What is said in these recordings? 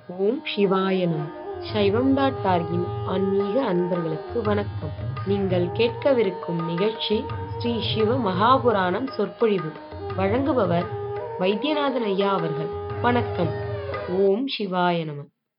ஓம் சிவாய நம. சைவம்.org-இன் ஆன்மீக அன்பர்களுக்கு வணக்கம். நீங்கள் கேட்கவிருக்கும் நிகழ்ச்சி ஸ்ரீ சிவ மகாபுராணம் சொற்பொழிவு. வழங்குபவர் வைத்தியநாதன் ஐயா அவர்கள். வணக்கம். ஓம் சிவாய நம.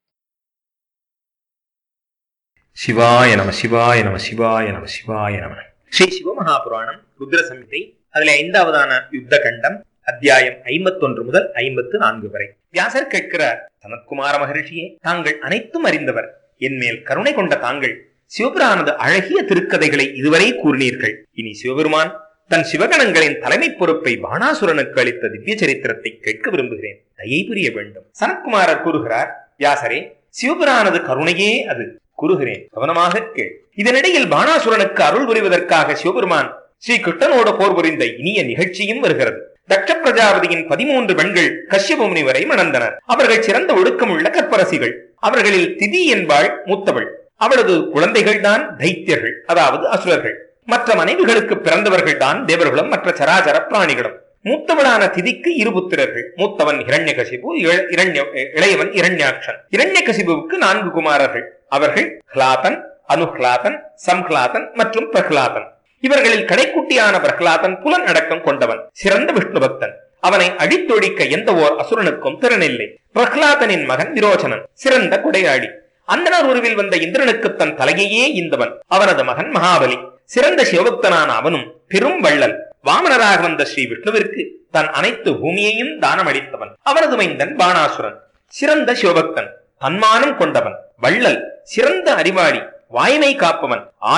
சிவாய நம சிவாய நம சிவாய நம சிவாய நம. ஸ்ரீ சிவமகாபுராணம் ருத்ர சம்ஹிதை. அதுல 5வதான யுத்த கண்டம், அத்தியாயம் 51 முதல் 54 வரை. வியாசர் கேட்கிறார், சனத்குமார மகரிஷியே, தாங்கள் அனைத்தும் அறிந்தவர். என் மேல் கருணை கொண்ட தாங்கள் சிவபிரானது அழகிய திருக்கதைகளை இதுவரை கூறினீர்கள். இனி சிவபெருமான் தன் சிவகணங்களின் தலைமை பொறுப்பை பாணாசுரனுக்கு அளித்த திவ்ய சரித்திரத்தை கேட்க விரும்புகிறேன். தயை புரிய வேண்டும். சனத்குமாரர் கூறுகிறார், வியாசரே, சிவபிரானது கருணையே அது. கூறுகிறேன், கவனமாக கேள். இதனிடையில் பாணாசுரனுக்கு அருள் புரிவதற்காக சிவபெருமான் ஸ்ரீ கிருஷ்ணனோடு போர் புரிந்த இனிய நிகழ்ச்சியும் வருகிறது. தட்ச பிரஜாபதியின் 13 பெண்கள் கஷ்யப முனிவரை மணந்தனர். அவர்கள் சிறந்த ஒழுக்கமுள்ள கற்பரசிகள். அவர்களில் திதி என்பாள் மூத்தவள். அவளது குழந்தைகள் தான் தைத்தியர்கள், அதாவது அசுரர்கள். மற்ற மனைவிகளுக்கு பிறந்தவர்கள் தான் தேவர்களும் மற்ற சராசர பிராணிகளும். மூத்தவளான திதிக்கு 2 புத்திரர்கள். மூத்தவன் இரண்யகசிபு, இளையவன் இரண்யாக்ஷன். இரண்யகசிபுவுக்கு 4 குமாரர்கள். அவர்கள் ஹ்லாதன், அனுஹ்லாதன், சம்ஹ்லாதன் மற்றும் பிரஹ்லாதன். இவர்களில் கடைக்குட்டியான பிரஹ்லாதன் புலன் அடக்கம் கொண்டவன், சிறந்த விஷ்ணு பக்தன். அவனை அடித்தொழிக்க எந்த ஓர் அசுரனுக்கும் திறனில்லை. பிரஹ்லாதனின் மகன் விரோச்சனன் சிறந்த குடையாடி. அந்தனர் உருவில் வந்த இந்திரனுக்கு தன் தலையையே ஈந்தவன். அவனது மகன் மகாபலி சிறந்த சிவபக்தனான அவனும் பெரும் வள்ளல். வாமனராக வந்த ஸ்ரீ விஷ்ணுவிற்கு தன் அனைத்து பூமியையும் தானம் அளித்தவன். அவனது மைந்தன் பாணாசுரன் சிறந்த சிவபக்தன், தன்மானம் கொண்டவன், வள்ளல், சிறந்த அறிவாளி, வாய்மை காப்பவன்,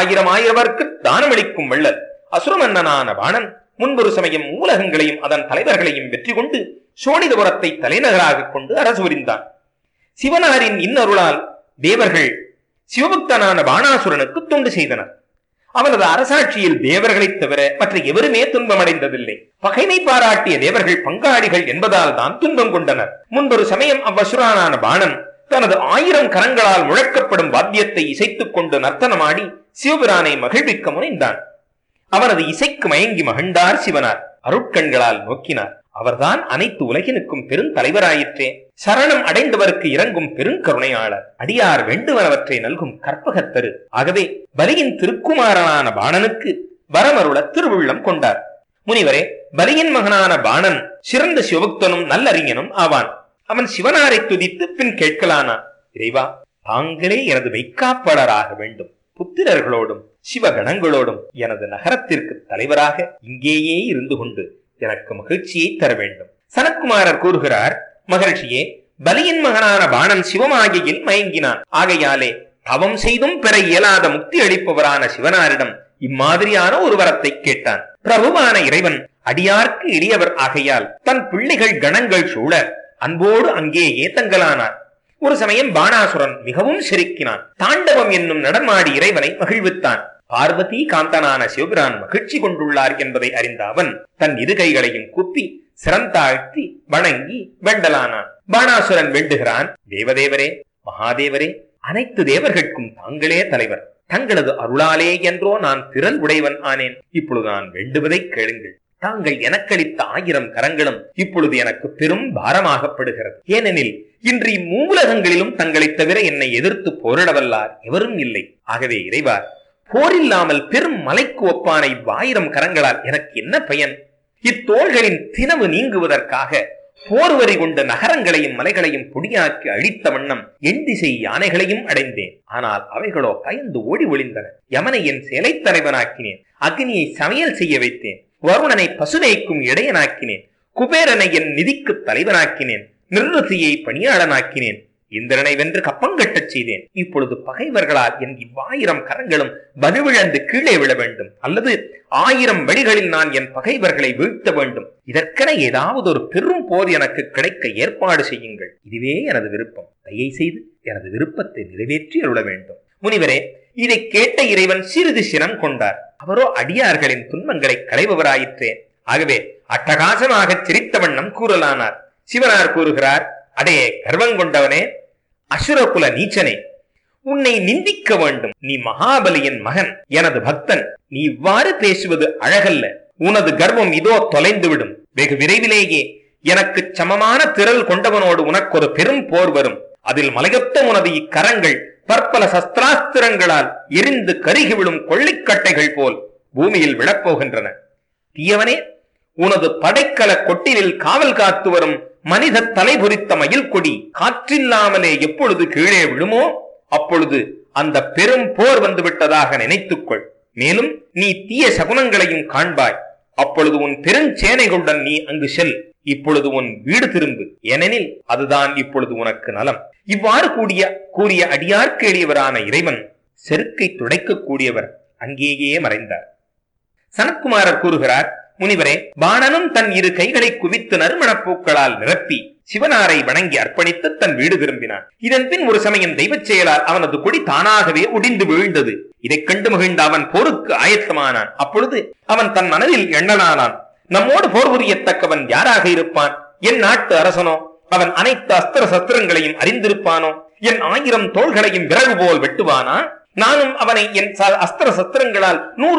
1000 தானமளிக்கும் வள்ளல். அசுரமன்னனான பாணன் முன்பொரு சமயம் ஊலகங்களையும் அதன் தலைவர்களையும் வெற்றி கொண்டு சோழிதபுரத்தை தலைநகராக கொண்டு அரசு புரிந்தான். சிவனாரின் இன்னருளால் தேவர்கள் சிவபக்தனான பாணாசுரனுக்கு தொண்டு செய்தனர். அவனது அரசாட்சியில் தேவர்களை தவிர மற்ற எவருமே துன்பமடைந்ததில்லை. பகைமை பாராட்டிய தேவர்கள் பங்காளிகள் என்பதால் தான் துன்பம் கொண்டனர். முன்பொரு சமயம் அவ்வசுரானான பாணன் தனது 1000 கரங்களால் முழக்கப்படும் வாத்தியத்தை இசைத்துக் கொண்டு நர்த்தனமாடி சிவபிரானை மகிழ்விக்க முனைந்தான். அவனது இசைக்கு மயங்கி மகிழ்ந்தார் சிவனார். அருட்கண்களால் நோக்கினார். அவர்தான் அனைத்து உலகினுக்கும் பெருந்தலைவராயிற்றே. சரணம் அடைந்தவருக்கு இறங்கும் பெருங்கருணையாளர். அடியார் வேண்டுவனவற்றை நல்கும் கற்பகத்தரு. ஆகவே பலியின் திருக்குமாரனான பாணனுக்கு வரமருள திருவுள்ளம் கொண்டார். முனிவரே, பலியின் மகனான பாணன் சிறந்த சிவபக்தனும் நல்லறிஞனும் ஆவான். அவன் சிவனாரை துதித்து பின் கேட்கலானான், இறைவா, தாங்களே எனது மெய்க்காப்பாளராக வேண்டும். புத்திரர்களோடும் சிவகணங்களோடும் எனது நகரத்திற்கு தலைவராக இங்கேயே இருந்து கொண்டு எனக்கு மகிழ்ச்சியை தர வேண்டும். சனத்குமாரர் கூறுகிறார், மகிழ்ச்சியே, பலியின் மகனான பாணன் சிவமாகியில் மயங்கினான். ஆகையாலே தவம் செய்தும் பெற இயலாத முக்தி அளிப்பவரான சிவனாரிடம் இம்மாதிரியான ஒரு வரத்தை கேட்டான். பிரபுவான இறைவன் அடியார்க்கு எளியவர் ஆகையால் தன் பிள்ளைகள் கணங்கள் சூழ அன்போடு அங்கேயே தங்கலானார். ஒரு சமயம் பாணாசுரன் மிகவும் சிரிக்கினான். தாண்டவம் என்னும் நடமாடி இறைவனை மகிழ்வித்தான். பார்வதி காந்தனான சிவபிரான் மகிழ்ச்சி கொண்டுள்ளார் என்பதை அறிந்த அவன் தன் 2 கைகளையும் கூப்பி சிறந்தாழ்த்தி வணங்கி வேண்டலானான். பாணாசுரன் வேண்டுகிறான், தேவதேவரே, மகாதேவரே, அனைத்து தேவர்களுக்கும் தாங்களே தலைவர். தங்களது அருளாலே என்றோ நான் திறன் உடையவன் ஆனேன். இப்பொழுது நான் வேண்டுவதை கேளுங்கள். தாங்கள் எனக்களித்த 1000 கரங்களும் இப்பொழுது எனக்கு பெரும் பாரமாகப்படுகிறது. ஏனெனில் இன்று மூலகங்களிலும் தங்களை தவிர என்னை எதிர்த்து போரிடவல்லார் எவரும் இல்லை. ஆகவே இறைவா, போரில்லாமல் பெரும் மலைக்கு ஒப்பான 1000 கரங்களால் எனக்கு என்ன பயன்? இத்தோள்களின் தினவு நீங்குவதற்காக போர்வரி கொண்ட நகரங்களையும் மலைகளையும் பொடியாக்கி அழித்த வண்ணம் எண்திசை யானைகளையும் அடைந்தேன். ஆனால் அவைகளோ பயந்து ஓடி ஒளிந்தன. யமனை என் சேலை தலைவனாக்கினேன். அக்னியை சமையல் செய்ய வைத்தேன். வருணனை பசுமைக்கும் இடையனாக்கினேன். குபேரனை என் நிதிக்கு தலைவனாக்கினேன். நிர்வசியை பணியாளனாக்கினேன். இந்திரனை வென்று கப்பங்கட்டச் செய்தேன். இப்பொழுது பகைவர்களால் என் 1000 கரங்களும் வலுவிழந்து கீழே விழ வேண்டும். அல்லது 1000 வழிகளில் நான் என் பகைவர்களை வீழ்த்த வேண்டும். இதற்கென ஏதாவது ஒரு பெரும் போர் எனக்கு கிடைக்க ஏற்பாடு செய்யுங்கள். இதுவே எனது விருப்பம். தயை செய்து எனது விருப்பத்தை நிறைவேற்றி அருள வேண்டும். முனிவரே, இதை கேட்ட இறைவன் சிறிது சினம் கொண்டார். அவரோ அடியார்களின் துன்பங்களை களைபவராயிற்றே. ஆகவே அட்டகாசமாக சிரித்த வண்ணம் கூறலானார். சிவனார் கூறுகிறார், அடே கர்வங்கொண்டவனே, அசுரகுல நீச்சனே, உன்னை நிந்திக்க வேண்டும். நீ மகாபலியின் மகன், எனது பக்தன். நீ இவ்வாறு பேசுவது அழகல்ல. உனது கர்வம் இதோ தொலைந்துவிடும். வெகு விரைவிலேயே எனக்கு சமமான திரள் கொண்டவனோடு உனக்கு ஒரு பெரும் போர் வரும். அதில் மலையொத்த உனது இக்கரங்கள் பற்பல சஸ்திராஸ்திரங்களால் எரிந்து கருகி விழும் கொள்ளைக்கட்டைகள் போல் பூமியில் விழப்போகின்றன. தீயவனே, உனது படைக்கல கொட்டிலில் காவல் காத்து வரும் மனித தலை பொறித்த மயில் கொடி காற்றில்லாமலே எப்பொழுது கீழே விழுமோ அப்பொழுது அந்த பெரும் போர் வந்துவிட்டதாக நினைத்துக்கொள். மேலும் நீ தீய சகுனங்களையும் காண்பாய். அப்பொழுது உன் பெருஞ்சேனைகளுடன் நீ அங்கு செல். இப்பொழுது உன் வீடு திரும்பு, ஏனெனில் அதுதான் இப்பொழுது உனக்கு நலம். இவ்வாறு கூறிய அடியார்க்கு எளியவரான இறைவன் செருக்கை துடைக்கக்கூடியவர் அங்கேயே மறைந்தார். சனத்குமாரர் கூறுகிறார், முனிவரே, பாணனும் தன் இரு கைகளை குவித்து நறுமணப்பூக்களால் நிரப்பி சிவனாரை வணங்கி அர்ப்பணித்து தன் வீடு திரும்பினான். இதன் பின் ஒரு சமயம் தெய்வச் செயலால் அவனது கொடி தானாகவே ஒடிந்து வீழ்ந்தது. இதைக் கண்டு மகிழ்ந்த அவன் போருக்கு ஆயத்தமானான். அப்பொழுது அவன் தன் மனதில் எண்ணலானான், நம்மோடு போர் புரியத்தக்கவன் யாராக இருப்பான்? என் நாட்டு அரசனோ? அவன் அனைத்து அஸ்திர சஸ்திரங்களையும் அறிந்திருப்பானோ? என் 1000 தோள்களையும் விறகு போல் வெட்டுவானா? நானும் அவனை என் அஸ்திர சஸ்திரங்களால்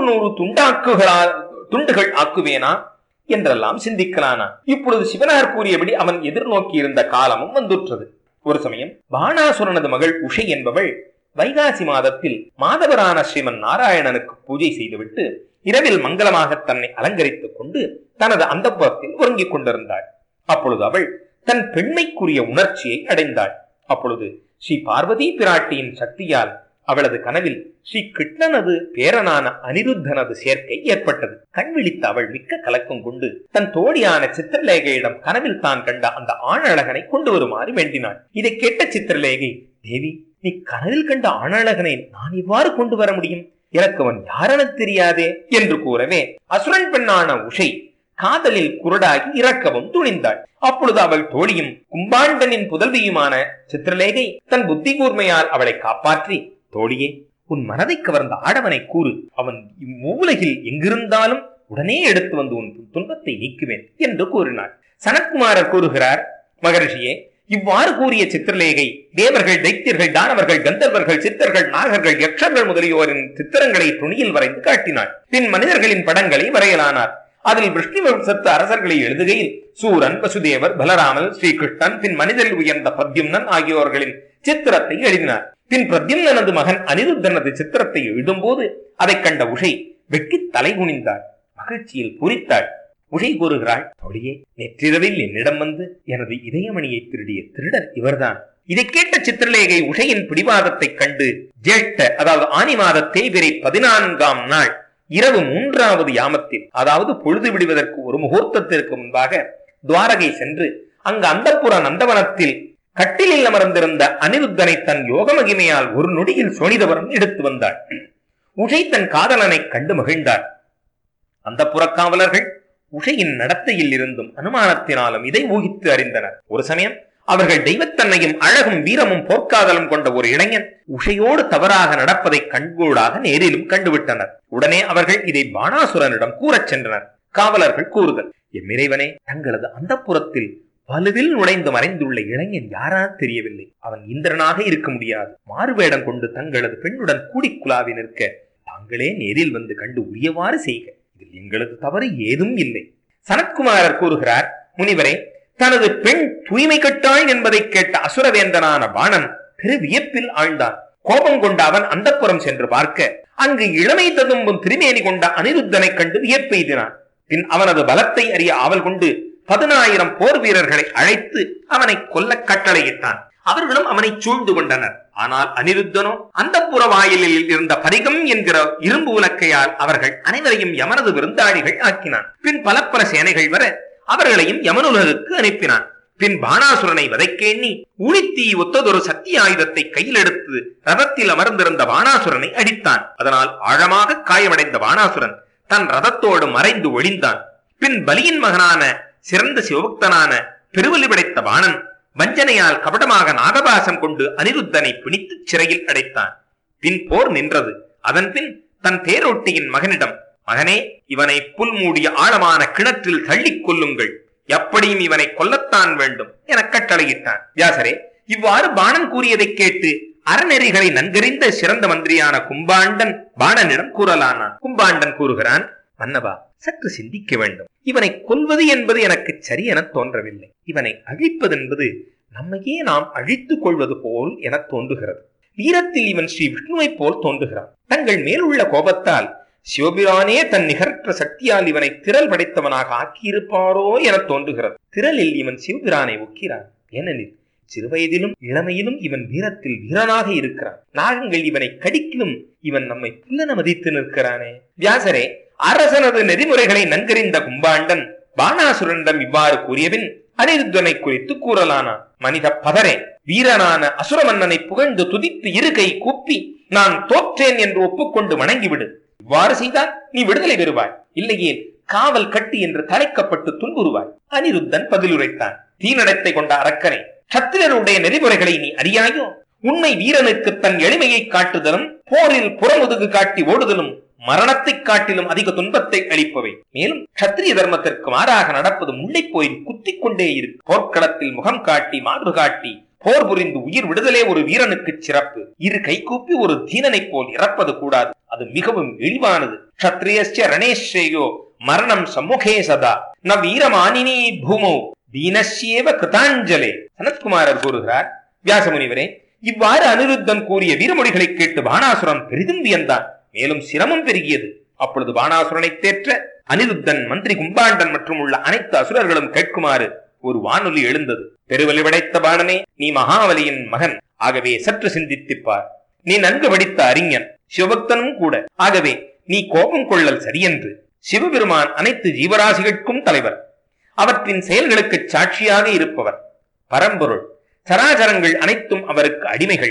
100 துண்டுகள் ஆக்குவேனா என்றெல்லாம் சிந்திக்கலானா. இப்பொழுது சிவனார் கூறியபடி அவன் எதிர்நோக்கி இருந்த காலமும் வந்துற்றது. ஒரு சமயம் பாணாசுரனது மகள் உஷை என்பவள் வைகாசி மாதத்தில் மாதவரான ஸ்ரீமன் நாராயணனுக்கு பூஜை செய்துவிட்டு இரவில் மங்களமாக தன்னை அலங்கரித்துக் கொண்டு தனது அந்தப்புரத்தில் உறங்கிக் கொண்டிருந்தாள். அப்பொழுது அவள் தன் பெண்மைக்குரிய உணர்ச்சியை அடைந்தாள். அப்பொழுது ஸ்ரீ பார்வதி பிராட்டியின் சக்தியால் அவளது கனவில் ஸ்ரீ கிருஷ்ணனது பேரனான அனிருத்தனது சேர்க்கை ஏற்பட்டது. கண் விழித்த அவள் மிக்க கலக்கம் கொண்டு தன் தோழியான சித்திரலேகையிடம் கனவில் தான் கண்ட அந்த ஆணழகனை கொண்டு வருமாறு வேண்டினாள். இதை கேட்ட சித்திரலேகை, தேவி, நீ கனவில் கண்ட ஆணழகனை நான் இவ்வாறு கொண்டு வர முடியும்? எனக்கு அவன் யாரென தெரியாதே என்று கூறவே அசுரன் பெண்ணான உஷை காதலில் குருடாகி இறக்கவும் துணிந்தாள். அப்பொழுது அவள் தோழியும் கும்பாண்டனின் புதல்வியுமான சித்திரலேகை தன் புத்தி கூர்மையால் அவளை காப்பாற்றி, தோழியே, உன் மனதை கவர்ந்த ஆடவனை கூறு, அவன் இம்மூலகில் எங்கிருந்தாலும் உடனே எடுத்து வந்து உன் துன்பத்தை நீக்குவேன் என்று கூறினாள். சனத்குமாரர் கூறுகிறார், மகரிஷியே, இவ்வாறு கூறிய சித்திரலேகை தேவர்கள், தைத்தியர்கள், தானவர்கள், கந்தர்வர்கள், சித்தர்கள், நாகர்கள், யக்ஷர்கள் முதலியோரின் சித்திரங்களை துணியில் வரைந்து காட்டினாள். பின் மனிதர்களின் படங்களை வரையலானார். அதில் விஷ்ணு வம்சத்து அரசர்களை எழுதுகையில் சூரன், வசுதேவர், பலராமன், ஸ்ரீகிருஷ்ணன், பின் மனிதரில் உயர்ந்த பிரத்யும்னன் ஆகியோர்களின் சித்திரத்தை எழுதினார். பின் பிரத்யும்னனது மகன் அனிருத்தனது சித்திரத்தை எழுதும் போது அதை கண்ட உஷை வெட்கி தலை குனிந்தாள். மகிழ்ச்சியில் பூரித்தாள். உஷை கூறுகிறாள், தோழியே, நேற்றிரவில் என்னிடம் வந்து எனது இதயமணியை திருடிய திருடன் இவர்தான். இதை கேட்ட சித்திரலேகை உஷையின் பிடிவாதத்தை கண்டு ஜேஷ்ட, அதாவது ஆனி மாத தேய்பிறை 14ஆம் நாள் இரவு 3வது யாமத்தில், அதாவது பொழுது விடுவதற்கு ஒரு முகூர்த்தத்திற்கு முன்பாக துவாரகை சென்று அங்கு அந்தப்புற நந்தவனத்தில் கட்டிலில் அமர்ந்திருந்த அனிருத்தனை தன் யோக மகிமையால் ஒரு நொடியில் சோனிதவரம் எடுத்து வந்தாள். உஷை தன் காதலனை கண்டு மகிழ்ந்தார். அந்த புறக்காவலர்கள் உஷையின் நடத்தையில் இருந்தும் அனுமானத்தினாலும் இதை ஊகித்து அறிந்தனர். ஒரு சமயம் அவர்கள் தெய்வத்தன்னையும் அழகும் வீரமும் போர்க்காதலும் கொண்ட ஒரு இளைஞன் உஷையோடு தவறாக நடப்பதை கண்கூடாக நேரிலும் கண்டுவிட்டனர். உடனே அவர்கள் இதை பாணாசுரனிடம் கூறச் சென்றனர். காவலர்கள் கூறுதல், எம்மிறைவனே, தங்களது அந்தப்புரத்தில் வலுவில் நுழைந்து மறைந்துள்ள இளைஞன் யாரா தெரியவில்லை. அவன் இந்திரனாக இருக்க முடியாது. மாறுவேடம் கொண்டு தங்களது பெண்ணுடன் கூடிக்குலாவி நிற்க தாங்களே நேரில் வந்து கண்டு உரியவாறு செய்க. இதில் எங்களது தவறு ஏதும் இல்லை. சனத்குமாரர் கூறுகிறார், முனிவரே, தனது பெண் தூய்மை கட்டாள் என்பதை கேட்ட அசுரவேந்தனான பாணன் பெரு வியப்பில் ஆழ்ந்தான். கோபம் கொண்ட அவன் அந்தப்புறம் சென்று பார்க்க அங்கு இளமை ததும்பும் திருமேனி கொண்ட அனிருத்தனை கண்டு வியப்பெய்தினான். பின் அவனது பலத்தை அறிய ஆவல் கொண்டு 10,000 போர் வீரர்களை அழைத்து அவனை கொல்ல கட்டளையிட்டான். அவர்களும் அவனை சூழ்ந்து கொண்டனர். ஆனால் அனிருத்தனோ அந்தப்புற வாயிலில் இருந்த பரிகம் என்கிற இரும்பு உலக்கையால் அவர்கள் அனைவரையும் யமனது விருந்தாளிகள் ஆக்கினான். பின் பல சேனைகள் வர அவர்களையும் யமனுலகுக்கு அனுப்பினான். பின் பாணாசுரனை வதைக்கேண்ணி ஊழித்தீ ஒத்ததொரு சக்தி ஆயுதத்தை கையில் எடுத்து ரதத்தில் அமர்ந்திருந்த பாணாசுரனை அடித்தான். அதனால் ஆழமாக காயமடைந்த பாணாசுரன் தன் ரதத்தோடு மறைந்து ஒளிந்தான். பின் பலியின் மகனான சிறந்த சிவபக்தனான பெருவலி படைத்த பாணன் வஞ்சனையால் கபடமாக நாகபாசம் கொண்டு அனிருத்தனை பிணித்து சிறையில் அடைத்தான். பின் போர் நின்றது. அதன் பின் தன் தேரோட்டியின் மகனிடம், மகனே, இவனை புல் மூடிய ஆழமான கிணற்றில் தள்ளிக் கொல்லுங்கள், எப்படியும் இவனை கொல்லத்தான் வேண்டும் என கட்டளையிட்டான். வியாசரே, இவ்வாறு பாணன் கூறியதை கேட்டு அறநெறிகளை நன்கறிந்த சிறந்த மந்திரியான கும்பாண்டன் பாணனிடம் கூறலானான். கும்பாண்டன் கூறுகிறான், மன்னவா, சற்று சிந்திக்க வேண்டும். இவனை கொல்வது என்பது எனக்கு சரியென தோன்றவில்லை. இவனை அழிப்பது என்பது நம்மையே நாம் அழித்துக் கொள்வது போல் என தோன்றுகிறது. வீரத்தில் இவன் ஸ்ரீ விஷ்ணுவை போல் தோன்றுகிறான். தங்கள் மேலுள்ள கோபத்தால் சிவபிரானே தன் நிகரற்ற சக்தியால் இவனை திரள் படைத்தவனாக ஆக்கியிருப்பாரோ என தோன்றுகிறது. திரளில் இவன் சிவபிரானை ஒக்கிறான். ஏனெனில் சிறுவயதிலும் இளமையிலும் இவன் வீரத்தில் வீரனாக இருக்கிறான். நாகங்கள் இவனை கடிக்கிலும் இவன் நம்மை புல்லன மதித்து நிற்கிறானே. வியாசரே, அரசனது நெறிமுறைகளை நன்கறிந்த கும்பாண்டன் பாணாசுரனிடம் இவ்வாறு கூறியபின் அனிருத்தனை குறித்து கூறலானான். மனித பதரே, வீரனான அசுர மன்னனை புகழ்ந்து துதித்து இருகை கூப்பி நான் தோற்றேன் என்று ஒப்புக்கொண்டு வணங்கிவிடு. இவ்வாறு செய்தால் நீ விடுதலை பெறுவாய். இல்லையே காவல் கட்டி என்று தலைக்கப்பட்டு துன்புறுவாய். அனிருத்தன் பதிலுரைத்தான். தீநடத்தை கொண்ட அரக்கனை, சத்திரருடைய நெறிமுறைகளை நீ அறியாயோ? உண்மை வீரனுக்கு தன் எளிமையை காட்டுதலும் போரில் புறமுதுகு காட்டி ஓடுதலும் மரணத்தை காட்டிலும் அதிக துன்பத்தை அளிப்பவை. மேலும் சத்திரிய தர்மத்திற்கு மாறாக நடப்பது முல்லை போயில் குத்திக் கொண்டே இருக்கு. போர்க்களத்தில் முகம் காட்டி மார்பு காட்டி போர் புரிந்து உயிர் விடுதலே ஒரு வீரனுக்கு சிறப்பு. இரு கைகூப்பி ஒரு தீனனை போல் இறப்பது கூடாது. அது மிகவும் இழிவானது. சத்திரியஸ்ய ரணேஸ்ரேயோ மரணம் சம்முகே சதா ந வீரமானினி பூமோ தீனஸ்யேவ கிருதாஞ்சலே. சனத்குமாரர் கூறுகிறார், வியாசமுனிவரே, இவ்வாறு அனிருத்தன் கூறிய வீரமொழிகளை கேட்டு பாணாசுரன் பெரிதும் வியந்தான். மேலும் சிரமம் பெருகியது. அப்பொழுது பாணாசுரனை தேற்ற அனிருத்தன், மந்திரி கும்பாண்டன் மற்றும் உள்ள அனைத்து அசுரர்களும் கேட்குமாறு ஒரு வானொலி எழுந்தது. பெருவலி படைத்த பாணனே, நீ மகாவலியின் மகன். ஆகவே சற்று சிந்தித்திப்பார். நீ நன்கு படித்த அறிஞன், சிவபக்தனும் கூட. ஆகவே நீ கோபம் கொள்ளல் சரியென்று. சிவபெருமான் அனைத்து ஜீவராசிகளுக்கும் தலைவர். அவற்றின் செயல்களுக்கு சாட்சியாக இருப்பவர். பரம்பொருள். சராசரங்கள் அனைத்தும் அவருக்கு அடிமைகள்.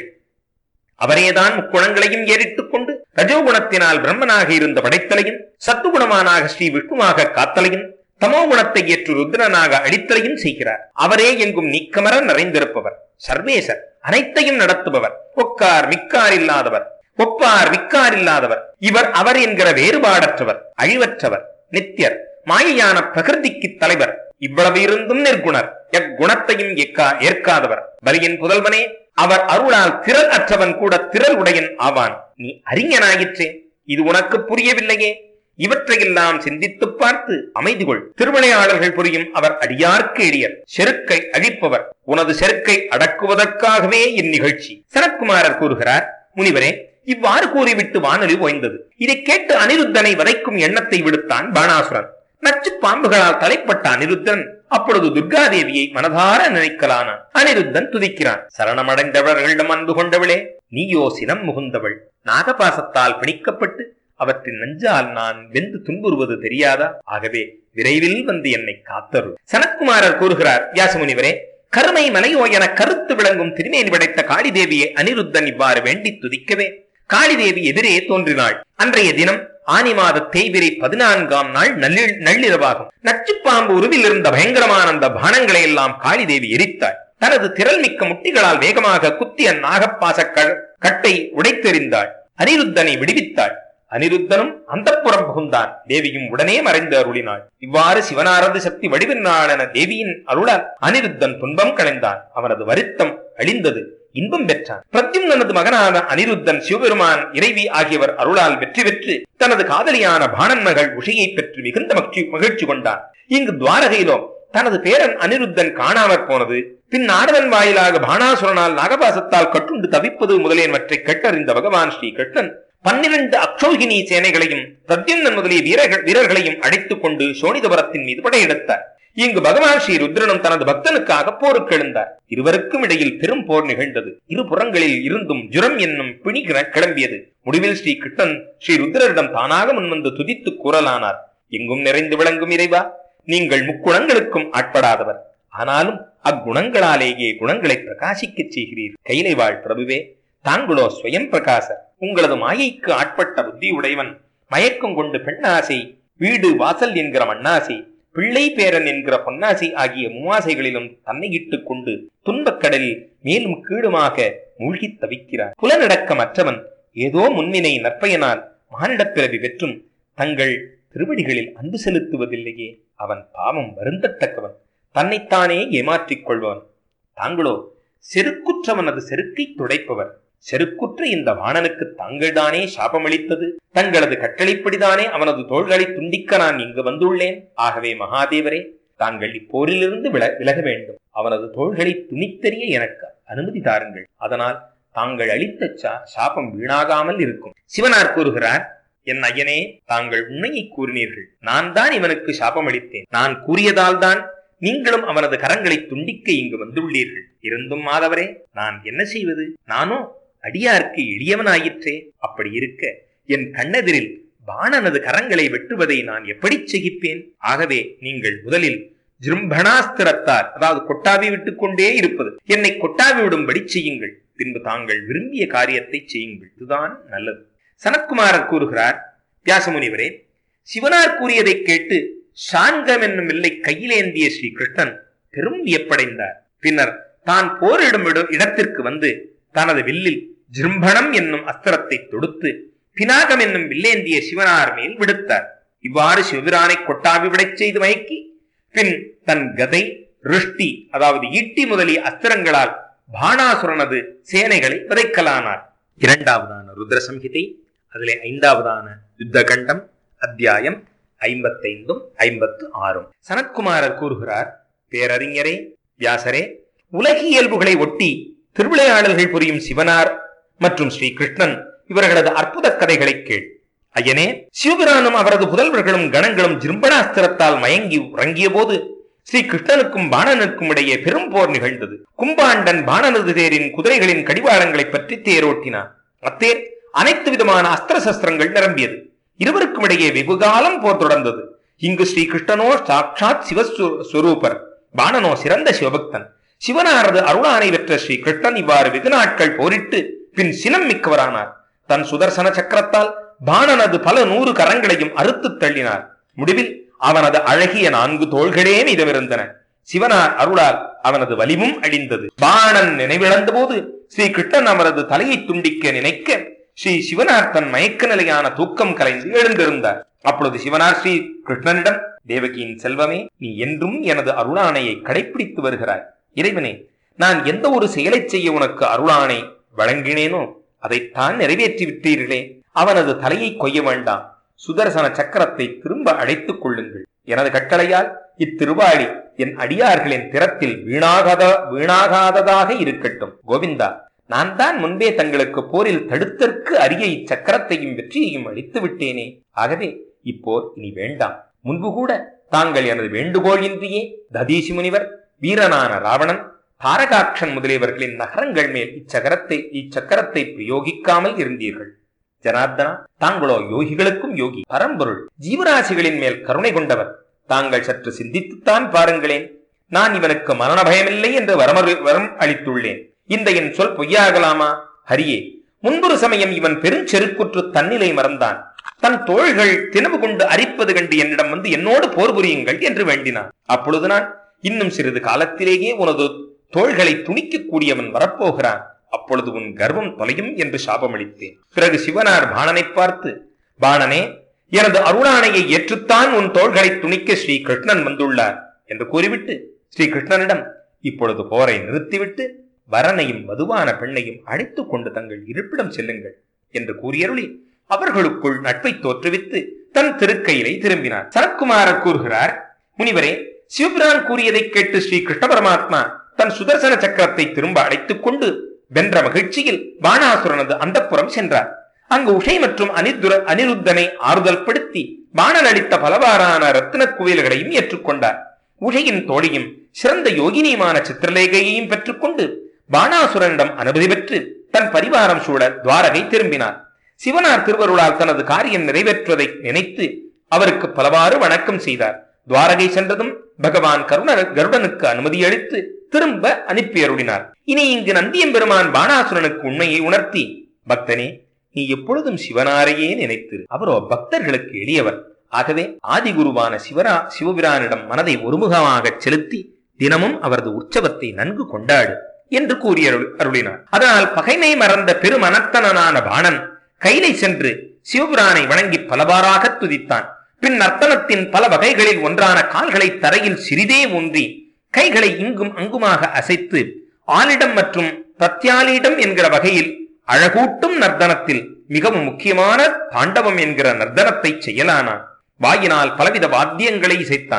அவரேதான் முக்குணங்களையும் ஏறிட்டுக் கொண்டு ரஜோகுணத்தினால் பிரம்மனாக இருந்த படைத்தலையும், சத்துகுணமானாக ஸ்ரீ விஷ்ணுவாக காத்தலையும், தமோ குணத்தை ஏற்று ருத்ரனாக அடித்தலையும் செய்கிறார். அவரே எங்கும் நீக்கமர நிறைந்திருப்பவர். சர்வேசர், அனைத்தையும் நடத்துபவர். ஒக்கார் மிக்கார் இல்லாதவர், ஒப்பார் விக்கார் இல்லாதவர். இவர் அவர் என்கிற வேறுபாடற்றவர், அழிவற்றவர், நித்தியர், மாயையான பிரகிருதிக்கு தலைவர். இவ்வளவு இருந்தும் நிர்குணர், எக்குணத்தையும் ஏற்காதவர். பலியின் புதல்வனே, அவர் அருளால் திரள் அற்றவன் கூட திரள் உடையன் ஆவான். நீ அறிஞனாயிற்றே, இது உனக்கு புரியவில்லையே. இவற்றையெல்லாம் சிந்தித்து பார்த்து அமைதி கொள். திருவிளையாடல்கள் புரியும் அவர் அடியார்க்கு எளியர், செருக்கை அழிப்பவர். உனது செருக்கை அடக்குவதற்காகவே இந்நிகழ்ச்சி. சனத்குமாரர் கூறுகிறார், முனிவரே, இவ்வாறு கூறிவிட்டு வானொலி ஓய்ந்தது. இதை கேட்டு அனிருத்தனை வதைக்கும் எண்ணத்தை விடுத்தான் பாணாசுரன். நச்சு பாம்புகளால் தலைப்பட்ட அனிருத்தன் அப்பொழுது துர்காதேவியை மனதார நினைக்கலானான். அனிருத்தன் துதிக்கிறான். சரணமடைந்தவர்களிடம் அன்பு கொண்டவளே, நீயோ சினம் முகுந்தவள். நாகபாசத்தால் பிணிக்கப்பட்டு அவற்றின் நஞ்சால் நான் வெந்து துன்புறுவது தெரியாதா? ஆகவே விரைவில் வந்து என்னை காத்தருள். சனத்குமாரர் கூறுகிறார், வியாசமுனிவரே, கருமை மலையோ என கருத்து விளங்கும் திருமேனி படைத்த காளிதேவியை அனிருத்தன் இவ்வாறு வேண்டி துதிக்கவே காளிதேவி எதிரே தோன்றினாள். அன்றைய தினம் ஆனி மாத தேய்பிரை 14ஆம் நாள் நள்ளிரவாகும். நச்சுப்பாம்பு உருவில் இருந்த பயங்கரமான அந்த பானங்களை எல்லாம் காளிதேவி எரித்தாள். தனது திரள் மிக்க முட்டிகளால் வேகமாக குத்திய நாகப்பாச கட்டை உடைத்தெறிந்தாள். அனிருத்தனை விடுவித்தாள். அனிருத்தனும் அந்தப்புறம் புகுந்தான். தேவியும் உடனே மறைந்து அருளினாள். இவ்வாறு சிவனாரது சக்தி வடிவினாளென தேவியின் அருளால் அனிருத்தன் துன்பம் களைந்தான். அவனது வருத்தம் அழிந்தது, இன்பம் பெற்றான். பிரத்யும்னனது மகனான அனிருத்தன் சிவபெருமான், இறைவி ஆகியவர் அருளால் வெற்றி பெற்று தனது காதலியான பாணன் மகள் உஷையை பெற்று மிகுந்த மகிழ்ச்சி கொண்டான். இங்கு துவாரகையிலோ தனது பேரன் அனிருத்தன் காணாமற் போனது, பின் நாரதன் வாயிலாக பாணாசுரனால் நாகபாசத்தால் கட்டுண்டு தவிப்பது முதலியவற்றை கேட்டறிந்த பகவான் ஸ்ரீ கிருஷ்ணன் 12 அக்ஷௌகினி சேனைகளையும் பிரத்யும்னன் முதலிய வீரர்களையும் அழைத்துக் கொண்டு சோனிதபுரத்தின் மீது படையெடுத்தார். இங்கு பகவான் ஸ்ரீ ருத்ரனும் தனது பக்தனுக்காக போருக்கு எழுந்தார். இருவருக்கும் இடையில் பெரும் போர் நிகழ்ந்தது. இரு புறங்களில் இருந்தும் ஜுரம் என்னும் பிணி கிளம்பியது. முடிவில் ஸ்ரீ கிருஷ்ணன் ஸ்ரீ ருத்ரரிடம் தானாக முன்வந்து துதித்து கூறலானார். எங்கும் நிறைந்து விளங்கும் இறைவா, நீங்கள் முக்குணங்களுக்கும் ஆட்படாதவர். ஆனாலும் அக்குணங்களாலேயே குணங்களை பிரகாசிக்க செய்கிறீர். கைலை வாழ் பிரபுவே, தாங்களோ ஸ்வயம் பிரகாசர். உங்களது மாயைக்கு ஆட்பட்ட புத்தி உடையவன் மயக்கம் கொண்டு பெண்ணாசை, வீடு வாசல் என்கிற மண்ணாசை, பிள்ளை பேரன் என்கிற பொன்னாசை ஆகிய மூவாசைகளிலும் தன்னை இட்டுக் கொண்டு துன்பக்கடலில் மேலும் கீழுமாக மூழ்கி தவிக்கிறார். புலனடக்கமற்றவன் ஏதோ முன்னினை நற்பயனால் மானிடப் பிறவி பெற்றும் தங்கள் திருவடிகளில் அன்பு செலுத்துவதில்லையே. அவன் பாவம் வருந்தத்தக்கவன், தன்னைத்தானே ஏமாற்றிக் கொள்பவன். தாங்களோ செருக்குற்றவனது செருக்கை துடைப்பவர். செருக்குற்ற இந்த வாணனுக்கு தாங்கள்தானே சாபமளித்தது. தங்களது கட்டளைப்படிதானே அவனது தோள்களை துண்டிக்க நான் இங்கு வந்துள்ளேன். ஆகவே மகாதேவரே, தாங்கள் இப்போரிலிருந்து விலக வேண்டும். அவனது தோள்களை துணித்தெறிய எனக்கு அனுமதி தாருங்கள். அதனால் தாங்கள் அளித்த சாபம் வீணாகாமல் இருக்கும். சிவனார் கூறுகிறார், என் ஐயனே, தாங்கள் உண்மையை கூறினீர்கள். நான் தான் இவனுக்கு சாபம் அளித்தேன். நான் கூறியதால் தான் நீங்களும் அவனது கரங்களை துண்டிக்க இங்கு வந்துள்ளீர்கள். இருந்தும் மாதவரே, நான் என்ன செய்வது? நானோ அடியாருக்கு எளியவனாயிற்றே. அப்படி இருக்க என் கண்ணெதிரில் பாணனது கரங்களை வெட்டுவதை நான் எப்படி செய்கிப்பேன்? ஆகவே நீங்கள் முதலில் ஜிரும்பணாஸ்திரத்தார், அதாவது கொட்டாவி விட்டுக் கொண்டே இருப்பது, என்னை கொட்டாவி விடும்படி செய்யுங்கள். பின்பு தாங்கள் விரும்பிய காரியத்தை செய்யுங்கள். இதுதான் நல்லது. சனத்குமாரர் கூறுகிறார், வியாசமுனிவரே, சிவனார் கூறியதை கேட்டு சாண்கம் என்னும் வில்லை கையிலேந்திய ஸ்ரீ கிருஷ்ணன் பெரும் வியப்படைந்தார். பின்னர் தான் போரிடும் இடத்திற்கு வந்து தனது வில்லில் ஜிரும்பணம் என்னும் அஸ்திரத்தை தொடுத்து பினாகம் என்னும் வில்லேந்திய சிவனார் மேல் விடுத்தார். இவ்வாறு சிவபிரானை கொட்டாவி விடச் செய்து மயக்கி பின் தன் கதை, ருஷ்டி, அதாவது ஈட்டி முதலிய அஸ்திரங்களால் பாணாசுரனது சேனைகளை விதைக்கலானார். இரண்டாவதான ருத்ர சம்ஹிதை, அதிலே 5வதான யுத்த கண்டம், அத்தியாயம் 55 56. சனத்குமாரர் கூறுகிறார், பேரறிஞரே, வியாசரே, உலகியல்புகளை ஒட்டி திருவிளையாடல்கள் புரியும் சிவனார் மற்றும் ஸ்ரீ கிருஷ்ணன் இவர்களது அற்புத கதைகளை கேள். ஐயனே, சிவபிரானும் அவரது புதல்வர்களும் கணங்களும் ஜிரும்பணாஸ்திரத்தால் மயங்கி உறங்கிய போது ஸ்ரீ கிருஷ்ணனுக்கும் பாணனுக்கும் இடையே பெரும் போர் நிகழ்ந்தது. கும்பாண்டன் பாணனது தேரின் குதிரைகளின் கடிவாளங்களை பற்றி தேரோட்டினான். அத்தேர் அனைத்து விதமான அஸ்திர சஸ்திரங்கள் நிரம்பியது. இருவருக்கும் இடையே வெகுகாலம் போர் தொடர்ந்தது. இங்கு ஸ்ரீ கிருஷ்ணனோ சாட்சாத் சிவஸ்வரூபர், பாணனோ சிறந்த சிவபக்தன். சிவனாரது அருளானை பெற்ற ஸ்ரீ கிருஷ்ணன் இவ்வாறு வெகு நாட்கள் போரிட்டு பின் சினம் மிக்கவரானார். தன் சுதர்சன சக்கரத்தால் பாணனது பல 100 கரங்களையும் அறுத்து தள்ளினார். முடிவில் அவனது அழகிய 4 தோள்களே மீதமிருந்தன. சிவனார் அருளால் அவனது வலிவும் அழிந்தது. பாணன் நினைவிழந்த போது ஸ்ரீ கிருஷ்ணன் அவரது தலையை துண்டிக்க நினைக்க ஸ்ரீ சிவனார் தன் மயக்க நிலையான தூக்கம் கலைந்து எழுந்திருந்தார். அப்பொழுது சிவனார் ஸ்ரீ கிருஷ்ணனிடம், தேவகியின் செல்வமே, நீ என்றும் எனது அருளானையை கடைபிடித்து வருகிறாய். இறைவனே, நான் எந்த ஒரு செயலை செய்ய உனக்கு அருளானை வழங்கினேனோ அதைத்தான் நிறைவேற்றி விட்டீர்களே. அவனது தலையை கொய்ய வேண்டாம். சுதர்சன சக்கரத்தை திரும்ப அழைத்துக் கொள்ளுங்கள். எனது கட்டளையால் இத்திருவாளி என் அடியார்களின் திறத்தில் வீணாகாததாக இருக்கட்டும். கோவிந்தா, நான் தான் முன்பே தங்களுக்கு போரில் தடுத்தற்கு அரிய இச்சக்கரத்தையும் வெற்றியையும் அளித்து விட்டேனே. ஆகவே இப்போர் இனி வேண்டாம். முன்பு கூட தாங்கள் எனது வேண்டுகோள் இன்றியே ததீசி முனிவர், வீரனான ராவணன், தாரகாட்சன் முதலியவர்களின் நகரங்கள் மேல் இச்சக்கரத்தை பிரயோகிக்காமல் இருந்தீர்கள். ஜனார்தனா, தாங்களோ யோகிகளுக்கும் யோகி, பரம்பொருள், ஜீவராசிகளின் மேல் கருணை கொண்டவர். தாங்கள் சற்று சிந்தித்துத்தான் பாருங்களேன். நான் இவனுக்கு மரண பயமில்லை என்று வரம் அளித்துள்ளேன். இந்த என் சொல் பொய்யாகலாமா? ஹரியே, முன்பொரு சமயம் இவன் பெருஞ்செருக்குற்று தன்னிலை மறந்தான். தன் தோள்கள் தினவு கொண்டு அரிப்பது கண்டு என்னிடம் வந்து என்னோடு போர் புரியுங்கள் என்று வேண்டினான். அப்பொழுது நான், இன்னும் சிறிது காலத்திலேயே உனது தோள்களை துணிக்க கூடியவன் வரப்போகிறான். அப்பொழுது உன் கர்வம் தொலையும் என்று சாபமளித்தேன். பிறகு சிவனார் பாணனை பார்த்து, பாணனே, எனது அருளானையை ஏற்றுத்தான் உன் தோள்களை துணிக்க ஸ்ரீ கிருஷ்ணன் வந்துள்ளார் என்று கூறிவிட்டு ஸ்ரீ கிருஷ்ணனிடம், இப்பொழுது போரை நிறுத்திவிட்டு வரனையும் மதுவான பெண்ணையும் அழைத்துக் கொண்டு தங்கள் இருப்பிடம் செல்லுங்கள் என்று கூறியருளி அவர்களுக்குள் நட்பை தோற்றுவித்து தன் திருக்கையிலை திரும்பினார். சனத்குமாரர் கூறுகிறார், முனிவரே, சிவபிரான் கூறியதை கேட்டு ஸ்ரீ கிருஷ்ண பரமாத்மா தன் சுதர்சன சக்கரத்தை திரும்ப அழைத்துக் கொண்டு வென்ற மகிழ்ச்சியில் பாணாசுரனது அந்தப்புறம் சென்றார். அங்கு உஷை மற்றும் அனிருத்தனை ஆறுதல் படுத்தி பாணன் அளித்த பலவாறான ரத்தின குவியல்களையும் ஏற்றுக்கொண்டார். உஷையின் தோழியும் சிறந்த யோகினியுமான சித்திரலேகையையும் பெற்றுக்கொண்டு பாணாசுரனிடம் அனுமதி பெற்று தன் பரிவாரம் சூழ துவாரகை திரும்பினார். சிவனார் திருவருளால் தனது காரியம் நிறைவேற்றுவதை நினைத்து அவருக்கு பலவாறு வணக்கம் செய்தார். துவாரகை சென்றதும் பகவான் கருடனுக்கு அனுமதி அளித்து திரும்ப அனுப்பி அருளினார். இனி இங்கு நந்தியம்பெருமான் பாணாசுரனுக்கு உண்மையை உணர்த்தி, பக்தனே, நீ எப்பொழுதும் சிவனாரையே நினைத்து, அவரோ பக்தர்களுக்கு எளியவர். ஆகவே ஆதிகுருவான சிவபிரானிடம் மனதை ஒருமுகமாக செலுத்தி தினமும் அவரது உற்சவத்தை நன்கு கொண்டாடு என்று கூறி அருளினார். அதனால் பகைமை மறந்த பெருமனத்தனான பாணன் கைலை சென்று சிவபிரானை வணங்கி பலவாறாக துதித்தான். பின் நர்த்தனத்தின் பல வகைகளில் ஒன்றான கால்களை தரையில் சிறிதே ஊன்றி கைகளை இங்கும் அங்குமாக அசைத்து ஆலிடம் மற்றும் பிரத்யாலிடம் என்கிற வகையில் அழகூட்டும் நர்த்தனத்தில் மிகவும் முக்கியமான தாண்டவம் என்கிற நர்த்தனத்தை செய்யலானான். வாயினால் பலவித வாத்தியங்களை இசைத்தான்.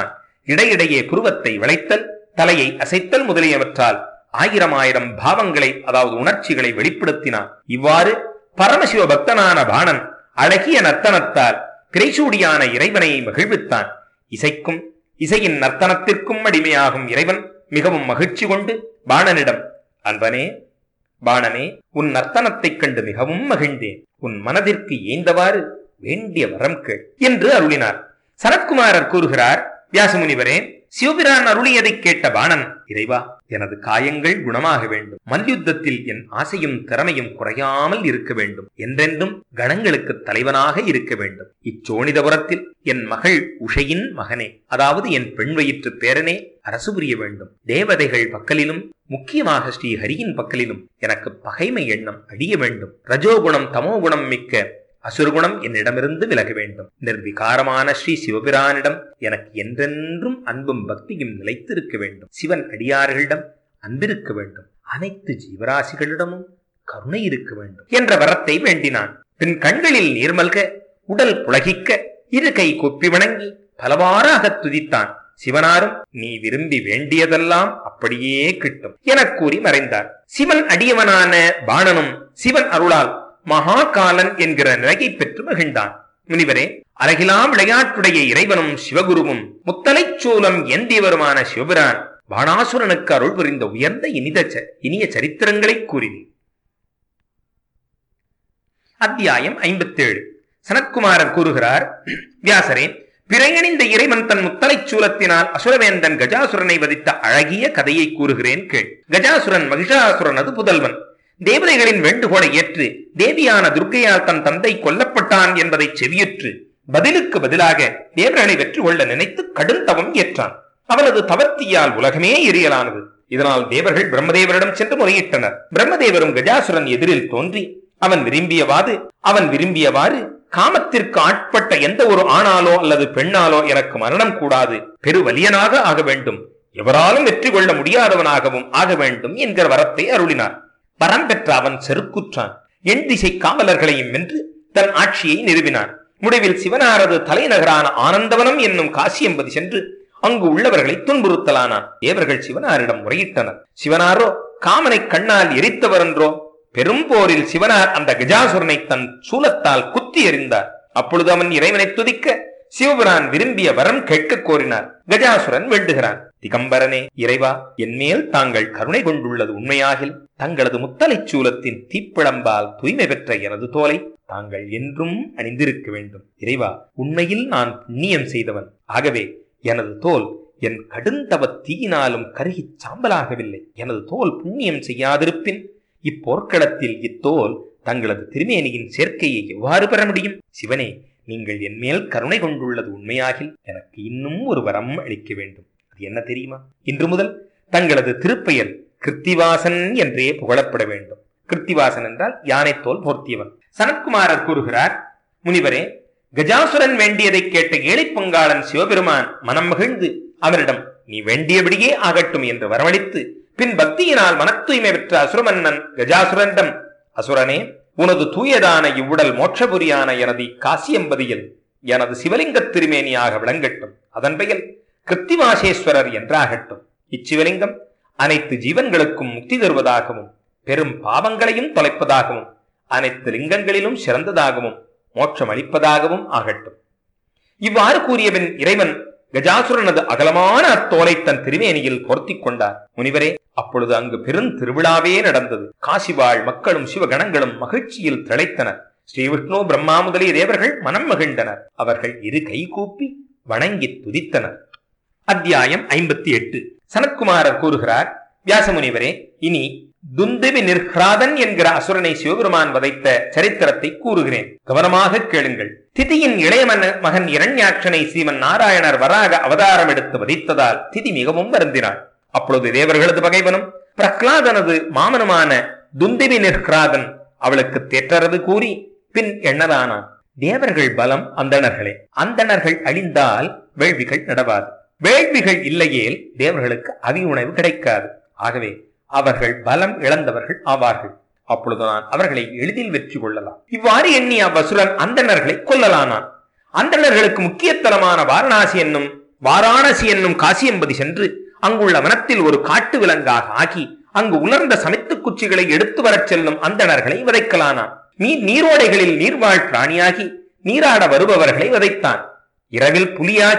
இடையிடையே புருவத்தை வளைத்தல், தலையை அசைத்தல் முதலியவற்றால் 1000 பாவங்களை, அதாவது உணர்ச்சிகளை வெளிப்படுத்தினான். இவ்வாறு பரமசிவ பக்தனான பாணன் அழகிய நர்த்தனத்தால் திரைசூடியான இறைவனை மகிழ்வித்தான். இசைக்கும் இசையின் நர்த்தனத்திற்கும் அடிமையாகும் இறைவன் மிகவும் மகிழ்ச்சி கொண்டு பாணனிடம், அன்பனே பாணனே, உன் நர்த்தனத்தைக் கண்டு மிகவும் மகிழ்ந்தேன். உன் மனதிற்கு ஏந்தவாறு வேண்டிய வரம் கேள் என்று அருளினார். சனத்குமாரர் கூறுகிறார், வியாசமுனிவரே, சிவபிரான் அருளியதை கேட்ட பாணன், இறைவா, எனது காயங்கள் குணமாக வேண்டும். மல்யுத்தத்தில் என் ஆசையும் திறமையும் குறையாமல் இருக்க வேண்டும். என்றென்றும் கணங்களுக்கு தலைவனாக இருக்க வேண்டும். இச்சோனிதபுரத்தில் என் மகள் உஷையின் மகனே, அதாவது என் பெண் வயிற்று பேரனே அரசு புரிய வேண்டும். தேவதைகள் பக்கலிலும் முக்கியமாக ஸ்ரீ ஹரியின் பக்கலிலும் எனக்கு பகைமை எண்ணம் அடிய வேண்டும். ரஜோகுணம் தமோகுணம் மிக்க அசுரகுணம் என்னிடமிருந்து விலக வேண்டும். நிர்விகாரமான ஸ்ரீ சிவபிரானிடம் எனக்கு என்றென்றும் அன்பும் பக்தியும் நிலைத்திருக்க வேண்டும். சிவன் அடியார்களிடம் அன்பிருக்க வேண்டும். அனைத்து ஜீவராசிகளிடமும் கருணை இருக்க வேண்டும் என்ற வரத்தை வேண்டினான். பின் கண்களில் நீர்மல்க, உடல் புலகிக்க, இரு கை கொப்பி வணங்கி பலவாறாக துதித்தான். சிவனாரும், நீ விரும்பி வேண்டியதெல்லாம் அப்படியே கிட்டும் என கூறி மறைந்தார். சிவன் அடியவனான பாணனும் சிவன் அருளால் மகாகாலன் என்கிற நிலையை பெற்று மகிழ்ந்தான். முனிவரே, அழகிலா விளையாட்டுடைய இறைவனும் சிவகுருவும் முத்தலைச் சூலம் ஏந்தியவருமான சிவபிரான் பாணாசுரனுக்கு அருள் புரிந்த உயர்ந்த இனிய சரித்திரங்களை கூறினேன். அத்தியாயம் 57. சனத்குமாரர் கூறுகிறார், வியாசரே, பிறையணிந்த இறைவன் தன் முத்தலைச் சூலத்தினால் அசுரவேந்தன் கஜாசுரனை வதித்த அழகிய கதையை கூறுகிறேன் கேள். கஜாசுரன் மகிஷாசுரனது புதல்வன். தேவதைகளின் வேண்டுகோளை ஏற்று தேவியான துர்க்கையால் தன் தந்தை கொல்லப்பட்டான் என்பதை செவியுற்று பதிலுக்கு பதிலாக தேவர்களை வெற்றி கொள்ள நினைத்து கடுந்தவம் ஏற்றான். அவனது தவத்தியால் உலகமே எரியலானது. இதனால் தேவர்கள் பிரம்மதேவரிடம் சென்று முறையிட்டனர். பிரம்மதேவரும் கஜாசுரன் எதிரில் தோன்றி அவன் விரும்பியவாறு, காமத்திற்கு ஆட்பட்ட எந்த ஒரு ஆணாலோ அல்லது பெண்ணாலோ எனக்கு மரணம் கூடாது, பெருவலியனாக ஆக வேண்டும், எவராலும் வெற்றி கொள்ள முடியாதவனாகவும் ஆக வேண்டும் என்கிற வரத்தை அருளினார். வரம் பெற்ற அவன் செருக்குற்றான். எண் திசை காவலர்களையும் வென்று தன் ஆட்சியை நிறுவினான். முடிவில் சிவனாரது தலைநகரான ஆனந்தவனம் என்னும் காசியம்பதி சென்று அங்கு உள்ளவர்களை துன்புறுத்தலானான். தேவர்கள் சிவனாரிடம் முறையிட்டனர். சிவனாரோ காமனை கண்ணால் எரித்தவர் என்றோ. பெரும் போரில் சிவனார் அந்த கஜாசுரனை தன் சூலத்தால் குத்தி எறிந்தார். அப்பொழுது அவன் இறைவனை துதிக்க சிவபிரான் விரும்பிய வரம் கேட்க கோரினார். கஜாசுரன் வேண்டுகிறான், திகம்பரனே, இறைவா, என்மேல் தாங்கள் கருணை கொண்டுள்ளது உண்மையாகில் தங்களது முத்தலைச் சூலத்தின் தீப்பிழம்பால் தூய்மை பெற்ற எனது தோலை தாங்கள் என்றும் அணிந்திருக்க வேண்டும். இறைவா, உண்மையில் நான் புண்ணியம் செய்தவன். ஆகவே எனது தோல் என் கடுந்தவ தீயினாலும் கருகி சாம்பலாகவில்லை. எனது தோல் புண்ணியம் செய்யாதிருப்பின் இப்போர்க்களத்தில் இத்தோல் தங்களது திருமேனியின் சேர்க்கையை எவ்வாறு பெற முடியும்? சிவனே, நீங்கள் என் மேல் கருணை கொண்டுள்ளது உண்மையாகில் எனக்கு இன்னும் ஒரு வரம் அளிக்க வேண்டும். அது என்ன தெரியுமா? இன்று முதல் தங்களது திருப்பெயர் கிருத்திவாசன் என்றே புகழப்பட வேண்டும். கிருத்திவாசன் என்றால் யானை தோல் போர்த்தியவன். சனத்குமாரர் கூறுகிறார், முனிவரே, கஜாசுரன் வேண்டியதை கேட்ட ஏழை பங்காளன் சிவபெருமான் மனம் மகிழ்ந்து அவரிடம், நீ வேண்டியபடியே ஆகட்டும் என்று வரவழைத்து பின் பக்தியினால் மன தூய்மை பெற்ற அசுரமன்னன் கஜாசுரனிடம், அசுரனே, உனது தூயதான இவ்வுடல் மோட்சபுரியான எனது காசியம்பதியில் எனது சிவலிங்க திருமேனியாக விளங்கட்டும். அதன் பெயர் கிருத்திவாசேஸ்வரர் என்றாகட்டும். இச்சிவலிங்கம் அனைத்து ஜீவன்களுக்கும் முக்தி தருவதாகவும் பெரும் பாவங்களையும் தொலைப்பதாகவும் அனைத்து லிங்கங்களிலும் சிறந்ததாகவும் மோட்சம் அளிப்பதாகவும் ஆகட்டும். இவ்வாறு கூறியபின் இறைவன் கஜாசுரனது அகலமான அத்தோலை தன் திருமேனியில் பொருத்திக் கொண்டார். முனிவரே, அப்பொழுது அங்கு பெரும் திருவிழாவே நடந்தது. காசிவாழ் மக்களும் சிவகணங்களும் மகிழ்ச்சியில் திளைத்தனர். ஸ்ரீ விஷ்ணு, பிரம்மா முதலிய தேவர்கள் மனம் மகிழ்ந்தனர். அவர்கள் இரு கை கூப்பி வணங்கி துதித்தனர். அத்தியாயம் 58. சனத்குமாரர் கூறுகிறார், வியாசமுனிவரே, இனி துந்துபி நிர்ஹ்ராதன் என்கிற அசுரனை சிவபெருமான் வதைத்த சரித்திரத்தை கூறுகிறேன். கவனமாக கேளுங்கள். திதியின் இளைய மகன் இரண்யாட்சனை ஸ்ரீமன் நாராயணர் வராக அவதாரம் எடுத்து வதைத்ததால் திதி மிகவும் வருந்தினாள். அப்பொழுது தேவர்களது பகைவனும் பிரஹ்லாதனது மாமனுமான துந்துபி நிர்ஹ்ராதன் அவளுக்கு தேற்றரவு கூறி பின் எண்ணலானான். தேவர்கள் பலம் அந்தணர்களே. அந்தணர்கள் அழிந்தால் வேள்விகள் நடவாது. வேள்விகள் இல்லையேல் தேவர்களுக்கு அவி உணவு கிடைக்காது. ஆகவே அவர்கள் பலம் இழந்தவர்கள் ஆவார்கள். அப்பொழுது நான் அவர்களை எளிதில் வெற்றி கொள்ளலாம். இவ்வாறு எண்ணி அவ்வசுரன் அந்தணர்களை கொல்லலானான். அந்தணர்களுக்கு முக்கிய தலமான வாரணாசி என்னும் வாராணசி என்னும் காசியம்பதி சென்று அங்குள்ள வனத்தில் ஒரு காட்டு விலங்காக ஆகி அங்கு உலர்ந்த சமைத்து குச்சிகளை எடுத்து வரச் செல்லும் அந்தணர்களை வதைக்கலானான். நீரோடைகளில் நீர்வாழ் பிராணியாகி நீராட வருபவர்களை வதைத்தான். இரவில்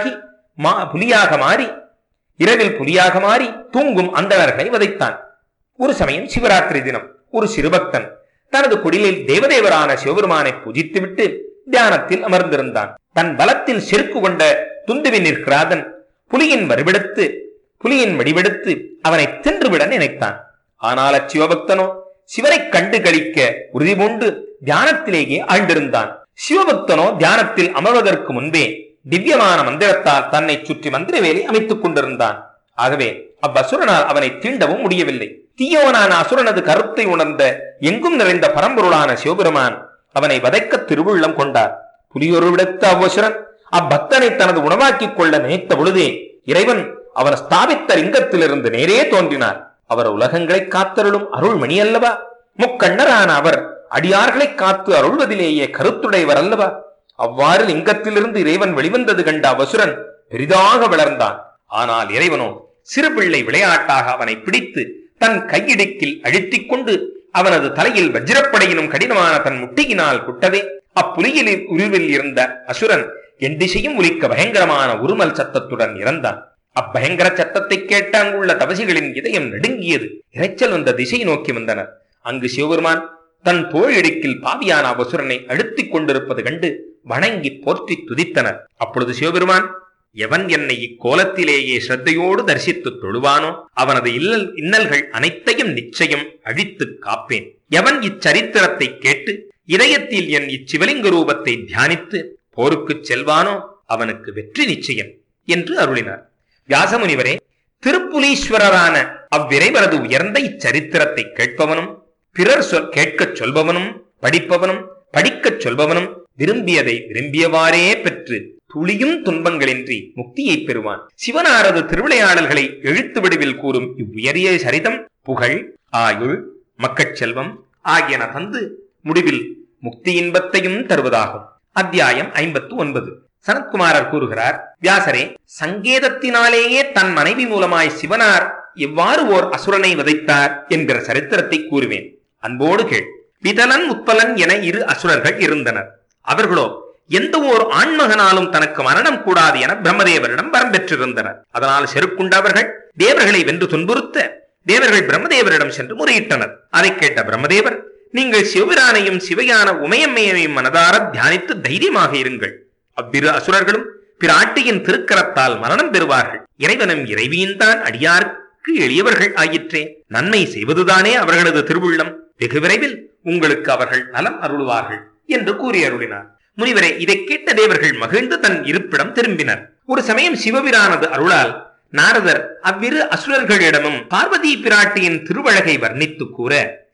புலியாக மாறி தூங்கும் அந்தணர்களை வதைத்தான். ஒரு சமயம் சிவராத்திரி தினம் ஒரு சிறுபக்தன் தனது குடிலில் தேவதேவரான சிவபெருமானை பூஜித்துவிட்டு தியானத்தில் அமர்ந்திருந்தான். தன் பலத்தில் செருக்கு கொண்ட துந்துவி நிற்கிறாதன் புலியின் வடிவெடுத்து அவனை தின்றுவிட நினைத்தான். ஆனால் அச்சிவபக்தனோ சிவனை கண்டு கழிக்க உறுதி பூண்டு தியானத்திலேயே ஆழ்ந்திருந்தான். சிவபக்தனோ தியானத்தில் அமர்வதற்கு முன்பே திவ்யமான மந்திரத்தால் தன்னை சுற்றி மந்திர வேலை அமைத்துக் கொண்டிருந்தான். ஆகவே அவ்வசுரனால் அவனை தீண்டவும் முடியவில்லை. தீயோனான அசுரனது கருத்தை உணர்ந்த எங்கும் நிறைந்த பரம்பொருளான சிவபெருமான் அவனை வதைக்க திருவுள்ளம் கொண்டார். புலியொரு விடுத்த அவ்வசுரன் அப்பக்தனை தனது உணவாக்கிக் கொள்ள நினைத்த பொழுதே இறைவன் அவர் ஸ்தாபித்த லிங்கத்திலிருந்து நேரே தோன்றினார். அவர் உலகங்களை காத்தருளும் அருள்மணி அல்லவா? முக்கண்ணரான அவர் அடியார்களை காத்து அருள்வதிலேயே கருத்துடையவர் அல்லவா? அவ்வாறு லிங்கத்திலிருந்து இறைவன் வெளிவந்தது கண்ட அவ்வசுரன் பெரிதாக வளர்ந்தான். ஆனால் இறைவனோ சிறு பிள்ளை விளையாட்டாக அவனை பிடித்து தன் கையிடுக்கில் அழுத்திக் கொண்டு அவனது தலையில் வஜ்ரப்படையினும் கடினமான தன் முட்டியினால் குட்டவே அப்புலியில் உருவில் இருந்த அசுரன் என் திசையும் ஒலிக்க பயங்கரமான உருமல் சத்தத்துடன் இறந்தான். அப்பயங்கர சத்தத்தை கேட்ட அங்குள்ள தவசிகளின் இதயம் நடுங்கியது. இறைச்சல் வந்த திசை நோக்கி வந்தனர். அங்கு சிவபெருமான் தன் தோள் இடுக்கில் பாவியான அசுரனை அழுத்திக் கொண்டிருப்பது கண்டு வணங்கி போற்றி துதித்தனர். அப்பொழுது சிவபெருமான், எவன் என்னை இக்கோலத்திலேயே ஸ்ரத்தையோடு தரிசித்து தொழுவானோ அவனது இன்னல்கள் அனைத்தையும் நிச்சயம் அழித்து காப்பேன். எவன் இச்சரித்திரத்தை கேட்டு இதயத்தில் என் இச்சிவலிங்க ரூபத்தை தியானித்து போருக்கு செல்வானோ அவனுக்கு வெற்றி நிச்சயம் என்று அருளினார். வியாசமுனிவரே, திருப்புலீஸ்வரரான அவ்விரைவரது உயர்ந்த இச்சரித்திரத்தை கேட்பவனும் பிறர் கேட்கச் சொல்பவனும் படிப்பவனும் படிக்கச் சொல்பவனும் விரும்பியதை விரும்பியவாறே பெற்று துளியும் துன்பங்களின்றி முக்தியை பெறுவான். சிவனாரது திருவிளையாடல்களை எழுத்து வடிவில் கூறும் இவ்வுயரிய சரிதம் புகழ், ஆயுள், மக்கட்செல்வம் ஆகியன தந்து முடிவில் முக்தி இன்பத்தையும் தருவதாகும். அத்தியாயம் 59. சனத்குமாரர் கூறுகிறார், வியாசரே, சங்கேதத்தினாலேயே தன் மனைவி மூலமாய் சிவனார் எவ்வாறு ஓர் அசுரனை வதைத்தார் என்கிற சரித்திரத்தை கூறுவேன். அன்போடு கேள். விதலன் உத்பலன் என 2 அசுரர்கள் இருந்தனர். அவர்களோ எந்த ஓர் ஆண்மகனாலும் தனக்கு மரணம் கூடாது என பிரம்மதேவரிடம் வரம் பெற்றிருந்தனர். அதனால் செருக்குண்டவர்கள் தேவர்களை வென்று துன்புறுத்த தேவர்கள் பிரம்மதேவரிடம் சென்று முறையிட்டனர். அதை கேட்ட பிரம்மதேவர், நீங்கள் சிவபிரானையும் சிவையான உமையம்மையையும் மனதார தியானித்து தைரியமாக இருங்கள். அவ்விரு அசுரர்களும் பிராட்டியின் திருக்கரத்தால் மரணம் பெறுவார்கள். இறைவனும் இறைவியின் தான் அடியாருக்கு எளியவர்கள் ஆயிற்றே. நன்மை செய்வதுதானே அவர்களது திருவுள்ளம். வெகு விரைவில் உங்களுக்கு அவர்கள் நலம் அருள்வார்கள் என்று கூறி அருளினார். முனிவரே, இதை கேட்ட தேவர்கள் மகிழ்ந்து தன் இருப்பிடம் திரும்பினர். ஒரு சமயம் சிவபிரானது அருளால் நாரதர் அவ்விரு அசுரர்களிடமும் பார்வதி பிராட்டியின் திருவழகை வர்ணித்து கூற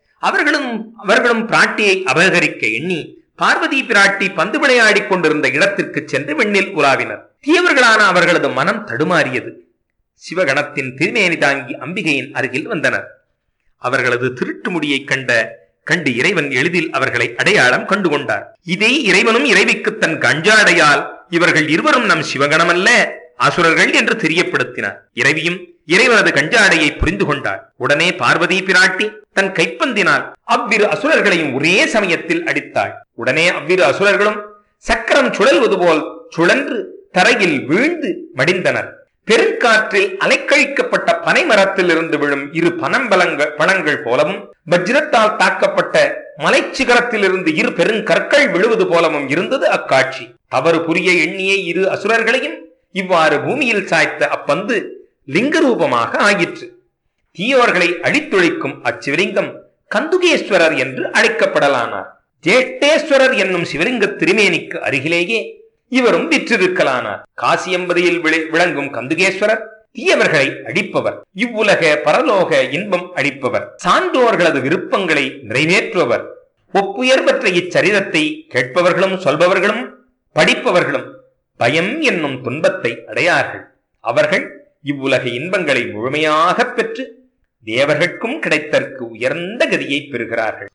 அவர்களும் பிராட்டியை அபகரிக்க எண்ணி பார்வதி பிராட்டி பந்து விளையாடிக் கொண்டிருந்த இடத்திற்கு சென்று விண்ணில் உலாவினர். தீயவர்களான அவர்களது மனம் தடுமாறியது. சிவகணத்தின் திருமேனி தாங்கி அம்பிகையின் அருகில் வந்தனர். அவர்களது திருட்டு முடியை கண்டு இறைவன் எளிதில் அவர்களை அடையாளம் கண்டு கொண்டார். இதே இறைவனும் இறைவிக்கு தன் கஞ்சாடையால் இவர்கள் இருவரும் நம் சிவகணமல்ல அசுரர்கள் என்று தெரியப்படுத்தினார். இறைவியும் இறைவனது கஞ்சாடையை புரிந்து கொண்டார். உடனே பார்வதி பிராட்டி தன் கைப்பந்தினால் அவ்விரு அசுரர்களையும் ஒரே சமயத்தில் அடித்தாள். உடனே அவ்விரு அசுரர்களும் சக்கரம் சுழல்வது போல் சுழன்று தரையில் வீழ்ந்து மடிந்தனர். பெருங்காற்றில் அலைக்கழிக்கப்பட்ட பனை மரத்தில் இருந்து விழும் 2 பணங்கள் போலவும் வஜ்ரத்தால் தாக்கப்பட்ட மலைச்சிகரத்தில் இருந்து 2 பெருங்கற்கள் விழுவது போலவும் இருந்தது அக்காட்சி. தவறு புரிய எண்ணிய 2 அசுரர்களையும் இவ்வாறு பூமியில் சாய்த்த அப்பந்து லிங்க ரூபமாக ஆயிற்று. தீயோர்களை அழித்தொழிக்கும் அச்சிவலிங்கம் கந்துகேஸ்வரர் என்று அழைக்கப்படலானார். ஜேஷ்டேஸ்வரர் என்னும் சிவலிங்க திருமேனிக்கு அருகிலேயே இவரும் விற்றிருக்கலானார். காசியம்பதியில் விளங்கும் கந்துகேஸ்வரர் தீயவர்களை அடிப்பவர், இவ்வுலக பரலோக இன்பம் அளிப்பவர், சான்றோர்களது விருப்பங்களை நிறைவேற்றுபவர். ஒப்புயர் பெற்ற இச்சரிதத்தை கேட்பவர்களும் சொல்பவர்களும் படிப்பவர்களும் பயம் என்னும் துன்பத்தை அடையார்கள். அவர்கள் இவ்வுலக இன்பங்களை முழுமையாக பெற்று தேவர்கட்கும் கிடைத்தற்கு உயர்ந்த கதியை பெறுகிறார்கள்.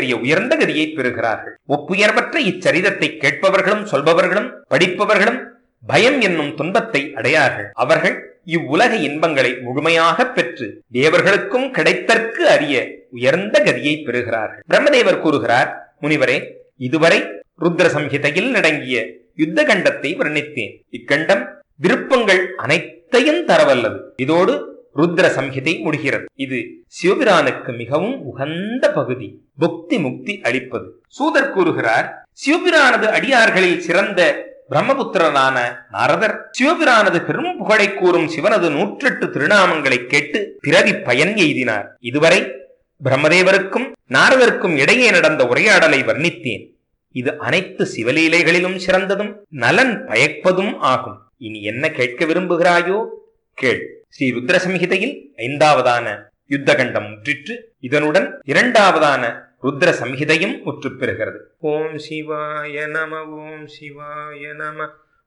ஒப்புயர்வற்ற இச்சரிதத்தை கேட்பவர்களும் சொல்பவர்களும் படிப்பவர்களும் பயம் என்னும் துன்பத்தை அடையார்கள். அவர்கள் இவ்வுலக இன்பங்களை முழுமையாக பெற்று தேவர்களுக்கும் கிடைத்தற்கு அரிய உயர்ந்த கதியை பெறுகிறார்கள். பிரம்மதேவர் கூறுகிறார், முனிவரே, இதுவரை ருத்ர சம்ஹிதையில் அடங்கிய யுத்த கண்டத்தை வர்ணித்தேன். இக்கண்டம் விருப்பங்கள் அனைத்தையும் தரவல்லது. இதோடு ருத்ர சம்ஹிதை முடிகிறது. இது சிவபிரானுக்கு மிகவும் உகந்த பகுதி, புக்தி முக்தி அளிப்பது. சூதர் கூறுகிறார், சிவபிரானது அடியார்களில் சிறந்த பிரம்மபுத்திரனான நாரதர் சிவபிரானது பெரும் புகழை கூறும் சிவனது 108 திருநாமங்களை கேட்டு பிறவி பயன் எய்தினார். இதுவரை பிரம்மதேவருக்கும் நாரதருக்கும் இடையே நடந்த உரையாடலை வர்ணித்தேன். இது அனைத்து சிவலீலைகளிலும் சிறந்ததும் நலன் பயப்பதும் ஆகும். இனி என்ன கேட்க விரும்புகிறாயோ கேள். ஸ்ரீ ருத்ர சம்ஹிதையில் 5வதான யுத்த கண்டம் முற்றிற்று. இதனுடன் 2வதான ருத்ர சம்ஹிதையும் முற்று பெறுகிறது. ஓம் சிவாய நம, ஓம் சிவாய நம.